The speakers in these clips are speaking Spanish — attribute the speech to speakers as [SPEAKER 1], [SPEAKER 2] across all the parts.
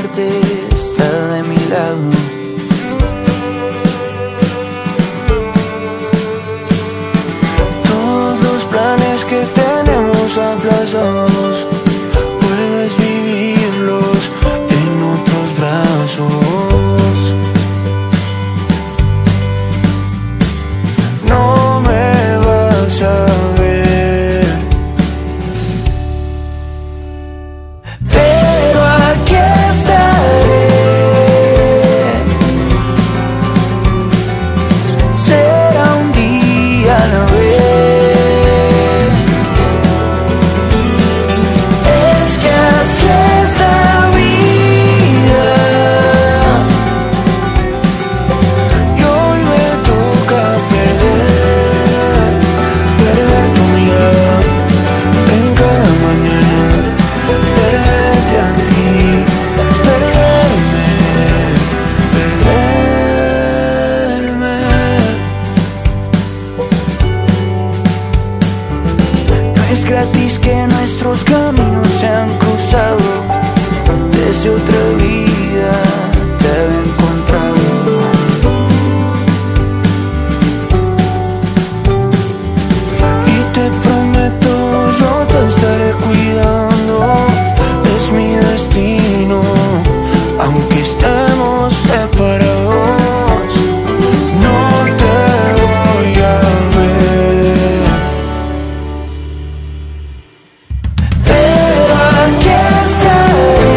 [SPEAKER 1] suerte está de mi lado. Todos los planes que tenemos aplazados, puedes vivirlos en otros brazos. No me vas a ver, pero aquí estaré. Será un día a la vez. Es que así es la vida, y hoy me toca perder tu mirada en cada mañana, perderte a ti, perderme. No es gratis que nuestros caminos se han cruzado, desde otra vida te he encontrado. Y te prometo, yo te estaré cuidando, es mi destino, aunque estemos separados. No te voy a ver, pero aquí estaré.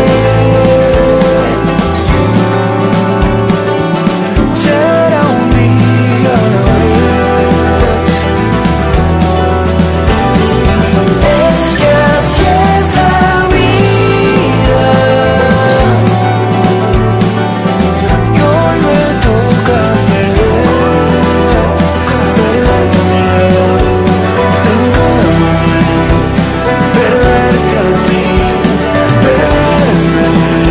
[SPEAKER 1] Será un día a la vez. Es que así es la vida, y hoy me toca perder tu mirada en cada mañana, perderte a ti, perderme.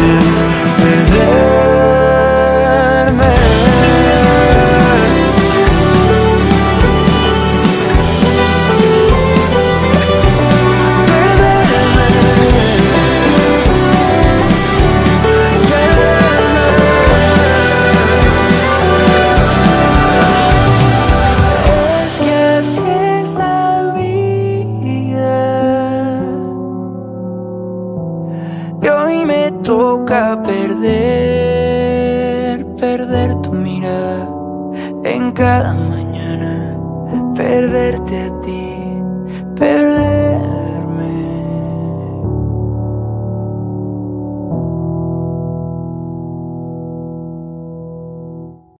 [SPEAKER 1] Es que así es la vida, y hoy me toca perder tu mirada en cada mañana, perderte a ti,